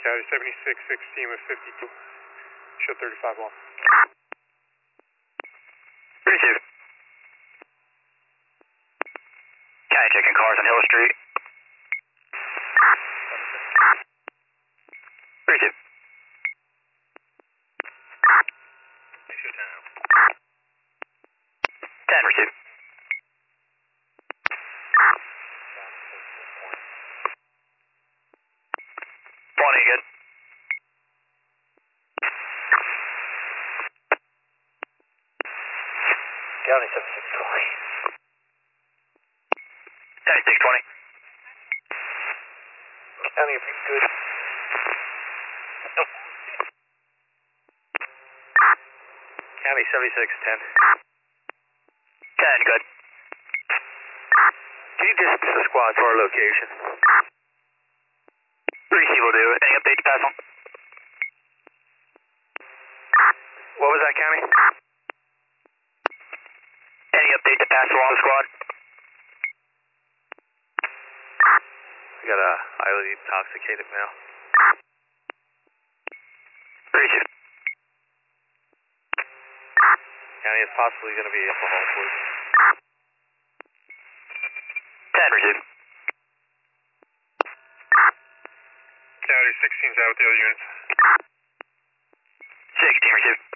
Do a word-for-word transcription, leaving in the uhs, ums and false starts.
County seventy-six sixteen with fifty-two. Show thirty-five one. thirty-two. County checking cars on Hill Street. thirty-two. ten for two. twenty, good. County seventy-six twenty. seventy-six twenty. County, if you're good. County seventy-six ten. ten, good. Can you distance the squad to our location? Receive will do. Any update to pass on? What was that, County? Any update to pass along, squad? We got a highly intoxicated male. thirty-two. County is possibly going to be alcohol poisoning. ten, receive. County sixteen's out with the other units. sixteen, receive.